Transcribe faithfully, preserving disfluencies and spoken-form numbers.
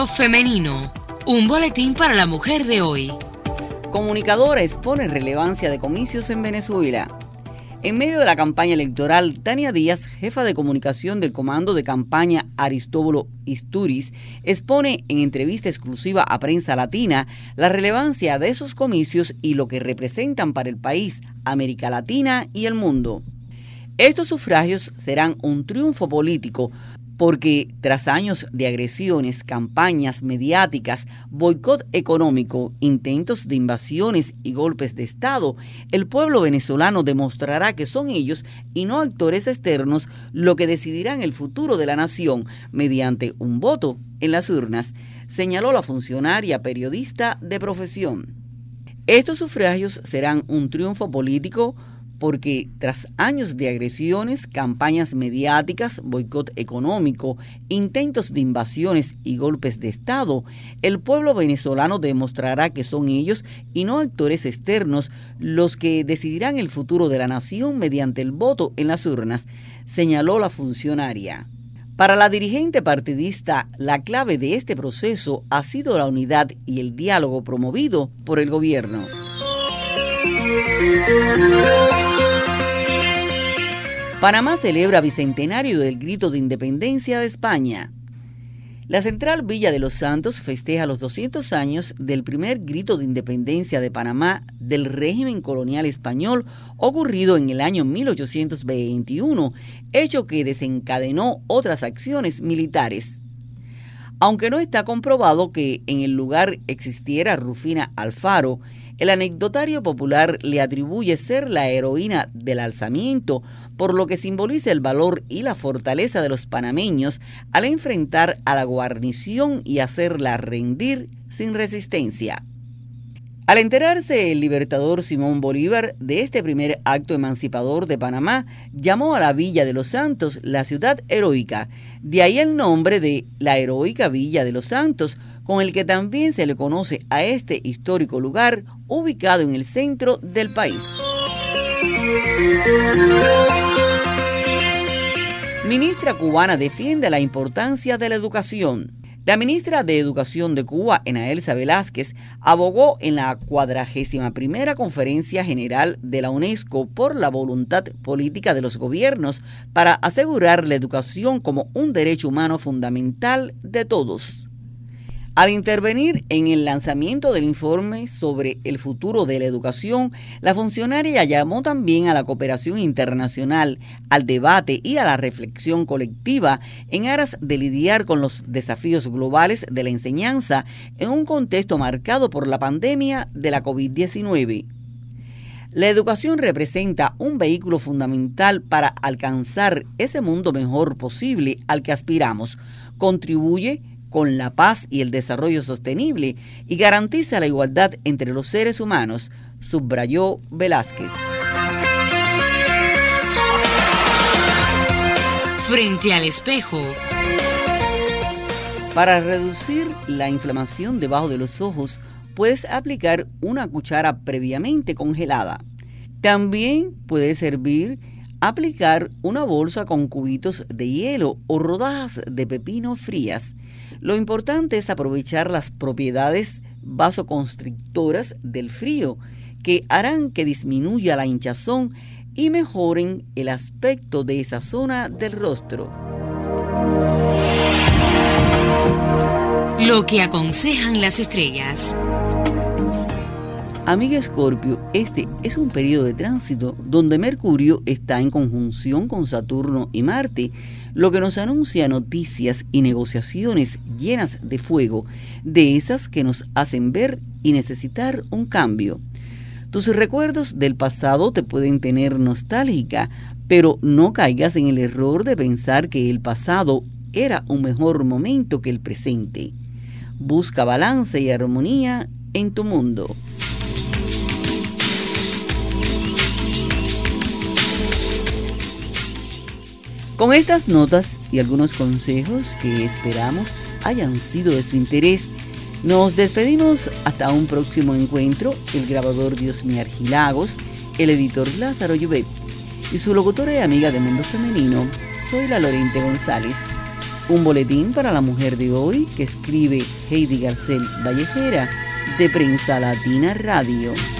Femenino, un boletín para la mujer de hoy. Comunicadora expone relevancia de comicios en Venezuela. En medio de la campaña electoral, Tania Díaz, jefa de comunicación del Comando de Campaña Aristóbulo Isturiz, expone en entrevista exclusiva a Prensa Latina la relevancia de esos comicios y lo que representan para el país, América Latina y el mundo. Estos sufragios serán un triunfo político porque tras años de agresiones, campañas mediáticas, boicot económico, intentos de invasiones y golpes de Estado, el pueblo venezolano demostrará que son ellos y no actores externos lo que decidirán el futuro de la nación mediante un voto en las urnas, señaló la funcionaria periodista de profesión. Estos sufragios serán un triunfo político porque tras años de agresiones, campañas mediáticas, boicot económico, intentos de invasiones y golpes de Estado, el pueblo venezolano demostrará que son ellos y no actores externos los que decidirán el futuro de la nación mediante el voto en las urnas, señaló la funcionaria. Para la dirigente partidista, la clave de este proceso ha sido la unidad y el diálogo promovido por el gobierno. Panamá celebra bicentenario del grito de independencia de España. La Central Villa de los Santos festeja los doscientos años del primer grito de independencia de Panamá del régimen colonial español ocurrido en el año mil ochocientos veintiuno, hecho que desencadenó otras acciones militares. Aunque no está comprobado que en el lugar existiera Rufina Alfaro, el anecdotario popular le atribuye ser la heroína del alzamiento, por lo que simboliza el valor y la fortaleza de los panameños al enfrentar a la guarnición y hacerla rendir sin resistencia. Al enterarse el libertador Simón Bolívar de este primer acto emancipador de Panamá, llamó a la Villa de los Santos la ciudad heroica, de ahí el nombre de la heroica Villa de los Santos, con el que también se le conoce a este histórico lugar ubicado en el centro del país. Ministra cubana defiende la importancia de la educación. La ministra de Educación de Cuba, Enaelsa Velázquez, abogó en la cuadragésima primera Conferencia General de la UNESCO por la voluntad política de los gobiernos para asegurar la educación como un derecho humano fundamental de todos. Al intervenir en el lanzamiento del informe sobre el futuro de la educación, la funcionaria llamó también a la cooperación internacional, al debate y a la reflexión colectiva en aras de lidiar con los desafíos globales de la enseñanza en un contexto marcado por la pandemia de la COVID diecinueve. La educación representa un vehículo fundamental para alcanzar ese mundo mejor posible al que aspiramos. Contribuye con la paz y el desarrollo sostenible y garantiza la igualdad entre los seres humanos, subrayó Velázquez. Frente al espejo. Para reducir la inflamación debajo de los ojos, puedes aplicar una cuchara previamente congelada. También puede servir aplicar una bolsa con cubitos de hielo o rodajas de pepino frías. Lo importante es aprovechar las propiedades vasoconstrictoras del frío, que harán que disminuya la hinchazón y mejoren el aspecto de esa zona del rostro. Lo que aconsejan las estrellas. Amiga Escorpio, este es un periodo de tránsito donde Mercurio está en conjunción con Saturno y Marte, lo que nos anuncia noticias y negociaciones llenas de fuego, de esas que nos hacen ver y necesitar un cambio. Tus recuerdos del pasado te pueden tener nostálgica, pero no caigas en el error de pensar que el pasado era un mejor momento que el presente. Busca balance y armonía en tu mundo. Con estas notas y algunos consejos que esperamos hayan sido de su interés, nos despedimos hasta un próximo encuentro. El grabador Diosmi Argilagos, el editor Lázaro Llobet y su locutora y amiga de Mundo Femenino, soy la Lorente González. Un boletín para la mujer de hoy que escribe Heidi Garcel Vallejera de Prensa Latina Radio.